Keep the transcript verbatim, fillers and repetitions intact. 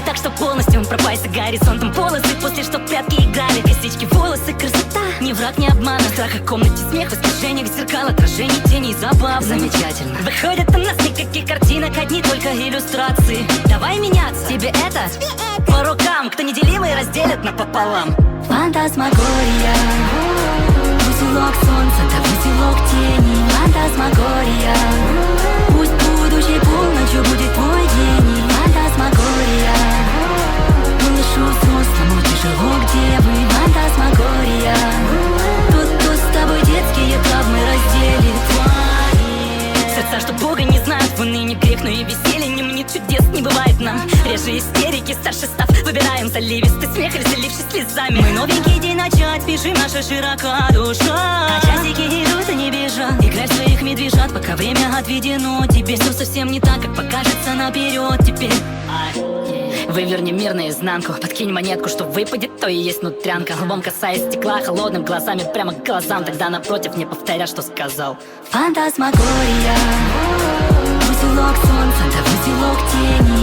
так, что полностью пропасть за горизонтом. Полосы после, что прятки играли. Косички, волосы, красота, ни враг, ни обман. Страх о комнате, смех, в искажениях зеркал, отражений, теней, забав. Замечательно. Выходит у нас никаких картинок, одни только иллюстрации. Давай меняться, тебе это? По рукам, кто неделимый разделит напополам. Фантасмагория, узелок солнца, да узелок тени. Фантасмагория, пусть будущей полночью будет твой гений. Фантасмагория, малышу взрослому тяжело, где вы? Фантасмагория, тот, кто с тобой детские травмы разделит твои. Сердца, что Бога не знают, в уныне грех, но и веселье не мне чудес не бывает нам. Реже истерики, старше став, выбираем заливистый смех или залившись слезами. Мы новенький день начать, спешим, наша широка душа. А часики идут и не бежат, играй в своих медвежат, пока время отведено тебе. Все совсем не так, как покажется наперед теперь. Выверни мир наизнанку, подкинь монетку, что выпадет, то и есть нутрянка. Лбом касаясь стекла, холодным глазами прямо к глазам. Тогда напротив не повторя, что сказал. Фантасмагория, узелок солнца, да узелок тени.